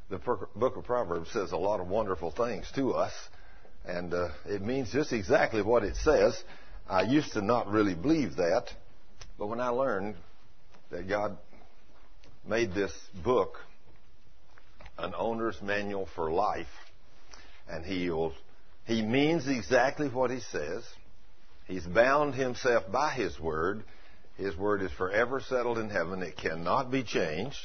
the book of Proverbs says a lot of wonderful things to us, and it means just exactly what it says. I used to not really believe that, but when I learned that God made this book an owner's manual for life, and He means exactly what He says. He's bound Himself by His Word. His Word is forever settled in heaven. It cannot be changed.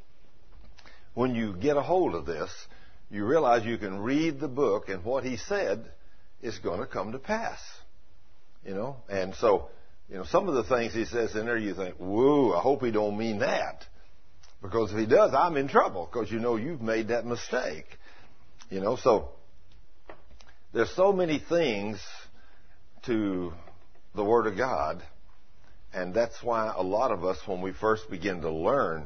When you get a hold of this, you realize you can read the book, and what He said is going to come to pass. And so, some of the things He says in there, you think, whoa, I hope He don't mean that. Because if He does, I'm in trouble, because you've made that mistake. So there's so many things to the Word of God, and that's why a lot of us, when we first begin to learn,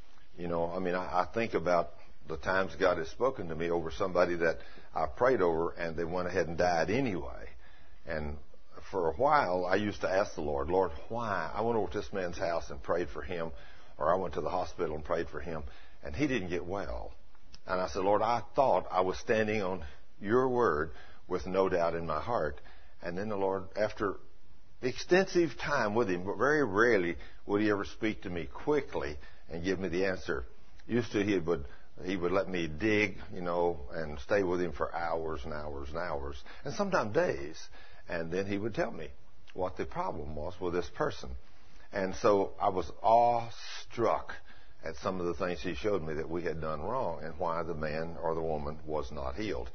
I think about the times God has spoken to me over somebody that I prayed over, and they went ahead and died anyway. And for a while, I used to ask the Lord, why? I went over to this man's house and prayed for him, or I went to the hospital and prayed for him, and he didn't get well. And I said, Lord, I thought I was standing on your word with no doubt in my heart. And then the Lord, after extensive time with him, but very rarely would he ever speak to me quickly and give me the answer. Used to, he would let me dig, and stay with him for hours and hours and hours, and sometimes days. And then he would tell me what the problem was with this person. And so I was awestruck at some of the things he showed me that we had done wrong and why the man or the woman was not healed.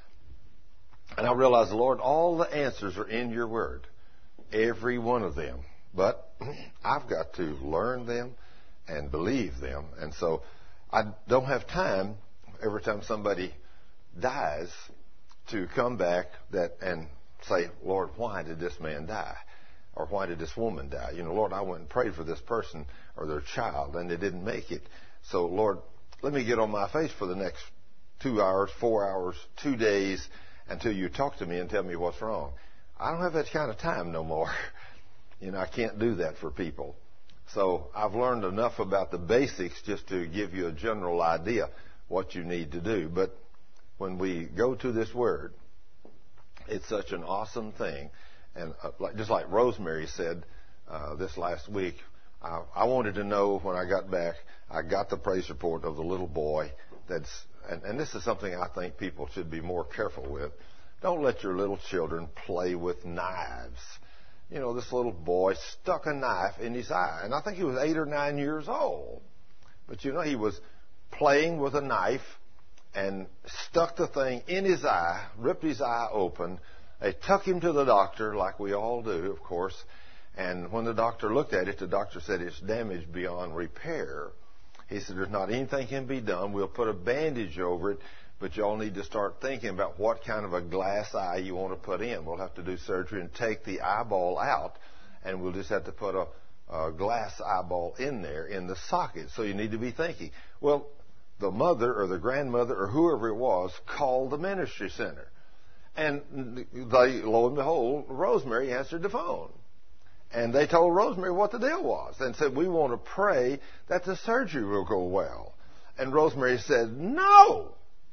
And I realized, Lord, all the answers are in your word, every one of them. But I've got to learn them and believe them. And so I don't have time every time somebody dies to come back and say, Lord, why did this man die? Or why did this woman die? Lord, I went and prayed for this person or their child, and they didn't make it. So, Lord, let me get on my face for the next 2 hours, 4 hours, 2 days, until you talk to me and tell me what's wrong. I don't have that kind of time no more. I can't do that for people. So I've learned enough about the basics just to give you a general idea what you need to do. But when we go to this word, it's such an awesome thing. And just like Rosemary said this last week, I wanted to know when I got back, I got the praise report of the little boy and this is something I think people should be more careful with. Don't let your little children play with knives. This little boy stuck a knife in his eye, and I think he was 8 or 9 years old. But he was playing with a knife and stuck the thing in his eye, ripped his eye open. They took him to the doctor, like we all do, of course. And when the doctor looked at it, the doctor said it's damaged beyond repair. He said there's not anything can be done. We'll put a bandage over it, but y'all need to start thinking about what kind of a glass eye you want to put in. We'll have to do surgery and take the eyeball out, and we'll just have to put a glass eyeball in there in the socket. So you need to be thinking. Well, the mother or the grandmother or whoever it was called the ministry center. And lo and behold, Rosemary answered the phone. And they told Rosemary what the deal was and said, we want to pray that the surgery will go well. And Rosemary said, no.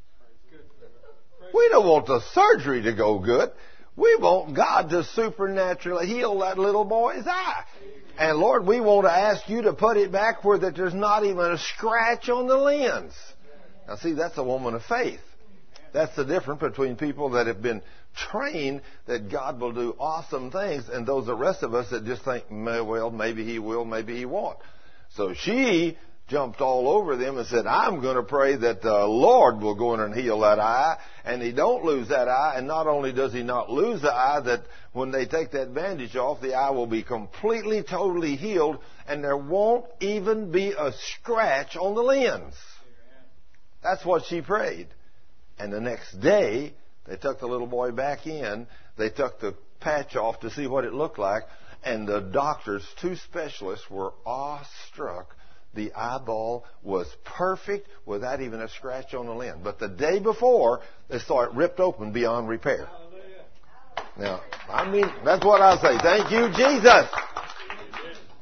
We don't want the surgery to go good. We want God to supernaturally heal that little boy's eye. And Lord, we want to ask you to put it back where that there's not even a scratch on the lens. Now see, that's a woman of faith. That's the difference between people that have been trained that God will do awesome things and those the rest of us that just think, well, maybe He will, maybe He won't. So she jumped all over them and said, I'm going to pray that the Lord will go in and heal that eye, and He don't lose that eye. And not only does He not lose the eye, that when they take that bandage off, the eye will be completely, totally healed, and there won't even be a scratch on the lens. That's what she prayed. And the next day, they took the little boy back in. They took the patch off to see what it looked like. And the doctors, 2 specialists, were awestruck. The eyeball was perfect without even a scratch on the lens. But the day before, they saw it ripped open beyond repair. Now, that's what I say. Thank you, Jesus.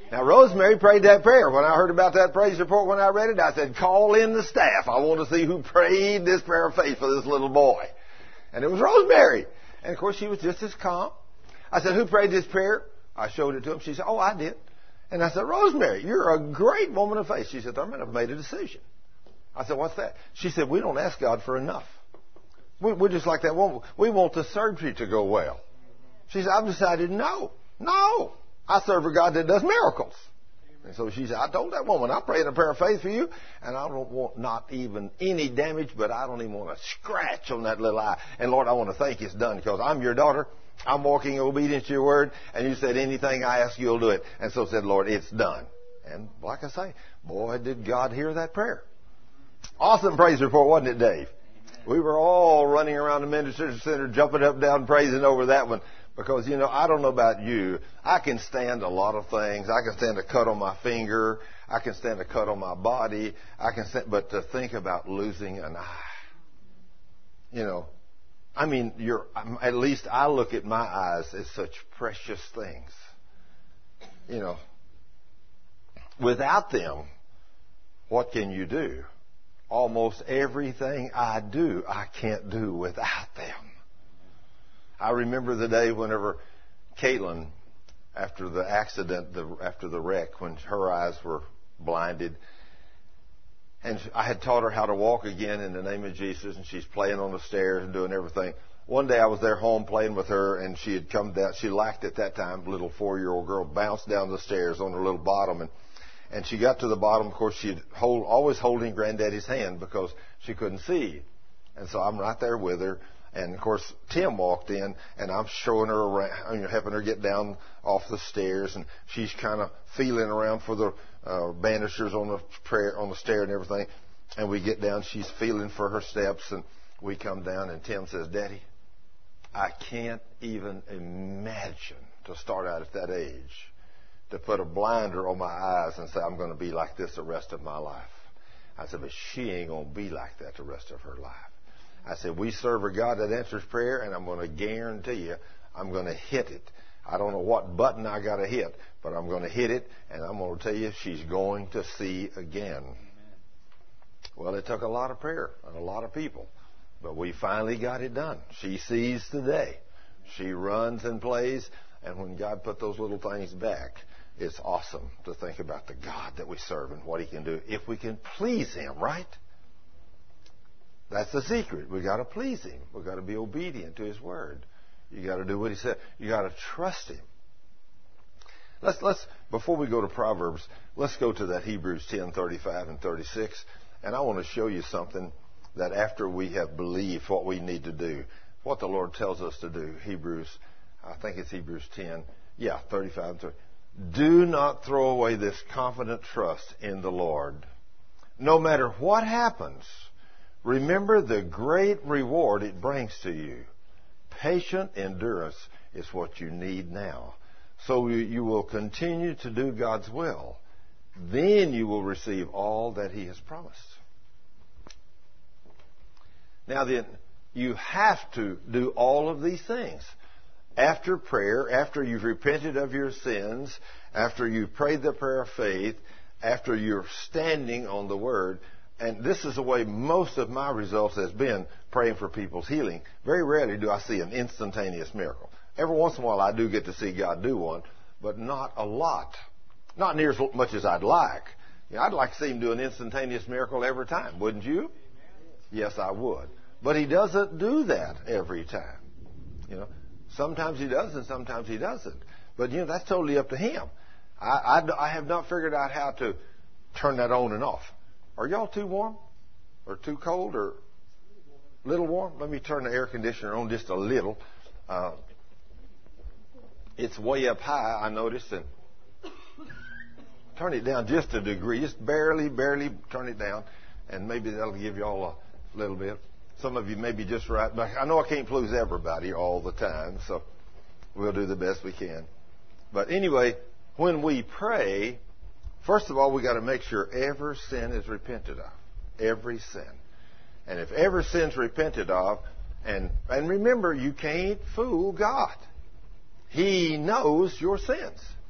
Now, Rosemary prayed that prayer. When I heard about that praise report, when I read it, I said, call in the staff. I want to see who prayed this prayer of faith for this little boy. And it was Rosemary. And, of course, she was just as calm. I said, who prayed this prayer? I showed it to him. She said, oh, I did. And I said, Rosemary, you're a great woman of faith. She said, Thurman, I've made a decision. I said, what's that? She said, we don't ask God for enough. We're just like that woman. We want the surgery to go well. She said, I've decided no. I serve a God that does miracles. And so she said, I told that woman, I prayed a prayer of faith for you, and I don't want not even any damage, but I don't even want a scratch on that little eye. And Lord, I want to thank you it's done because I'm your daughter. I'm walking in obedience to your word, and you said anything I ask you'll do it. And so said, Lord, it's done. And like I say, boy, did God hear that prayer. Awesome praise report, wasn't it, Dave? We were all running around the ministry center, jumping up and down, praising over that one. Because, I don't know about you. I can stand a lot of things. I can stand a cut on my finger. I can stand a cut on my body. But to think about losing an eye. At least I look at my eyes as such precious things. Without them, what can you do? Almost everything I do, I can't do without them. I remember the day whenever Caitlin, after the accident, after the wreck, when her eyes were blinded, and I had taught her how to walk again in the name of Jesus, and she's playing on the stairs and doing everything. One day I was there home playing with her, and she had come down. She lacked at that time, little 4-year-old girl, bounced down the stairs on her little bottom, and she got to the bottom. Of course, she'd always holding Granddaddy's hand because she couldn't see. And so I'm right there with her. And, of course, Tim walked in, and I'm showing her around, helping her get down off the stairs. And she's kind of feeling around for the banisters on the stair and everything. And we get down. She's feeling for her steps. And we come down, and Tim says, Daddy, I can't even imagine to start out at that age to put a blinder on my eyes and say, I'm going to be like this the rest of my life. I said, but she ain't going to be like that the rest of her life. I said, we serve a God that answers prayer, and I'm going to guarantee you I'm going to hit it. I don't know what button I got to hit, but I'm going to hit it, and I'm going to tell you she's going to see again. Well, it took a lot of prayer and a lot of people, but we finally got it done. She sees today. She runs and plays, and when God put those little things back, it's awesome to think about the God that we serve and what He can do if we can please Him, right? That's the secret. We've got to please Him. We've got to be obedient to His Word. You got to do what He said. You got to trust Him. Let's before we go to Proverbs, let's go to that Hebrews 10:35 and 36, and I want to show you something that after we have believed what we need to do, what the Lord tells us to do. I think it's Hebrews 10, 35 and 30. Do not throw away this confident trust in the Lord. No matter what happens, remember the great reward it brings to you. Patient endurance is what you need now. So you will continue to do God's will. Then you will receive all that He has promised. Now then, you have to do all of these things. After prayer, after you've repented of your sins, after you've prayed the prayer of faith, after you're standing on the Word. And this is the way most of my results has been praying for people's healing. Very rarely do I see an instantaneous miracle. Every once in a while I do get to see God do one, but not a lot. Not near as much as I'd like. I'd like to see Him do an instantaneous miracle every time, wouldn't you? Yes, I would. But He doesn't do that every time. Sometimes He does and sometimes He doesn't. But, that's totally up to Him. I have not figured out how to turn that on and off. Are y'all too warm? Or too cold? Or a little warm? Let me turn the air conditioner on just a little. It's way up high, I noticed. And turn it down just a degree. Just barely turn it down. And maybe that'll give y'all a little bit. Some of you may be just right. But I know I can't please everybody all the time. So we'll do the best we can. But anyway, when we pray, first of all, we got to make sure every sin is repented of. Every sin. And if every sin's repented of, and remember, you can't fool God. He knows your sins.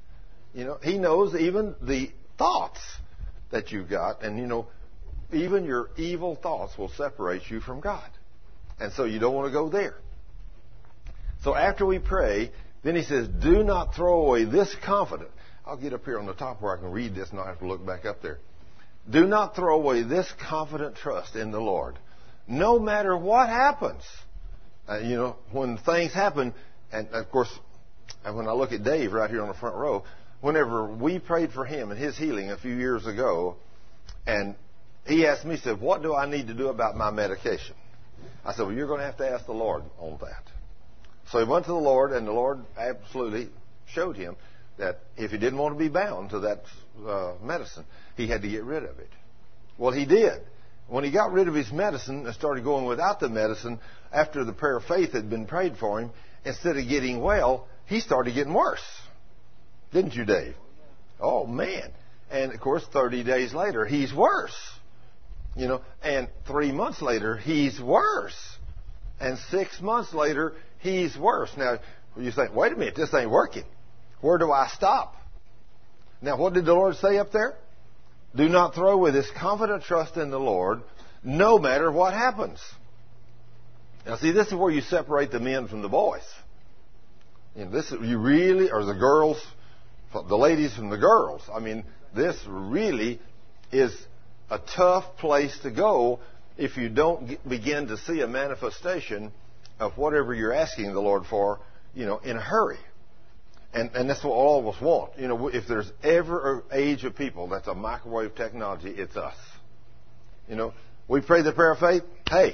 He knows even the thoughts that you've got, and even your evil thoughts will separate you from God. And so you don't want to go there. So after we pray, then he says, do not throw away this confidence. I'll get up here on the top where I can read this and I'll have to look back up there. Do not throw away this confident trust in the Lord, no matter what happens. When things happen, and of course, when I look at Dave right here on the front row, whenever we prayed for him and his healing a few years ago, and he asked me, he said, what do I need to do about my medication? I said, well, you're going to have to ask the Lord on that. So he went to the Lord, and the Lord absolutely showed him that if he didn't want to be bound to that medicine, he had to get rid of it. Well, he did. When he got rid of his medicine and started going without the medicine, after the prayer of faith had been prayed for him, instead of getting well, he started getting worse. Didn't you, Dave? Oh, man. And, of course, 30 days later, he's worse. And 3 months later, he's worse. And 6 months later, he's worse. Now, you think, wait a minute, this ain't working. Where do I stop? Now, what did the Lord say up there? Do not throw away this confident trust in the Lord, no matter what happens. Now, see, this is where you separate the men from the boys. You really, or the girls, the ladies from the girls. I mean, this really is a tough place to go if you don't begin to see a manifestation of whatever you're asking the Lord for, in a hurry. And that's what all of us want. If there's ever an age of people that's a microwave technology, it's us. We pray the prayer of faith. Hey,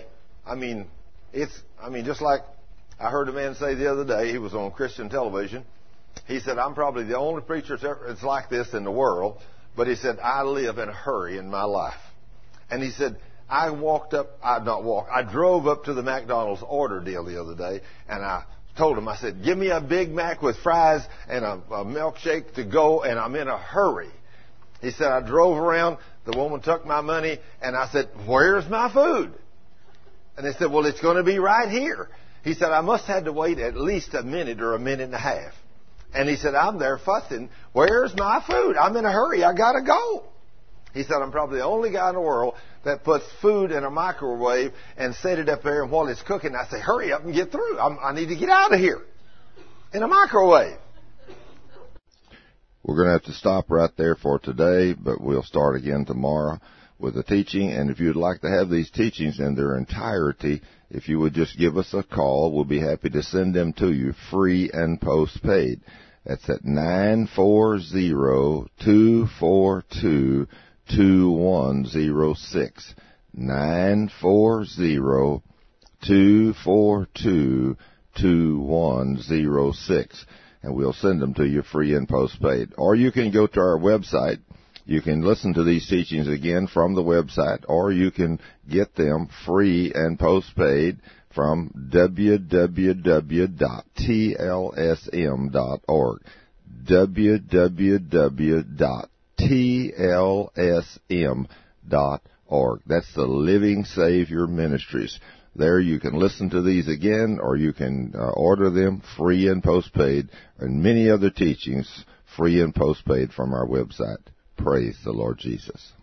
just like I heard a man say the other day, he was on Christian television. He said, I'm probably the only preacher that's like this in the world. But he said, I live in a hurry in my life. And he said, I drove up to the McDonald's order deal the other day, and I told him, I said, give me a Big Mac with fries and a milkshake to go, and I'm in a hurry. He said, I drove around, the woman took my money, and I said, where's my food? And they said, well, it's going to be right here. He said, I must have had to wait at least a minute or a minute and a half. And he said, I'm there fussing, where's my food? I'm in a hurry, I got to go. He said, I'm probably the only guy in the world that puts food in a microwave and set it up there, and while it's cooking, I say, hurry up and get through. I need to get out of here in a microwave. We're going to have to stop right there for today, but we'll start again tomorrow with the teaching. And if you'd like to have these teachings in their entirety, if you would just give us a call, we'll be happy to send them to you free and postpaid. That's at 940-242-2106. 940-242-2106. And we'll send them to you free and postpaid. Or you can go to our website. You can listen to these teachings again from the website, or you can get them free and postpaid from www.tlsm.org. www.tlsm.org. That's the Living Savior Ministries. There you can listen to these again, or you can order them free and postpaid, and many other teachings free and postpaid from our website. Praise the Lord Jesus.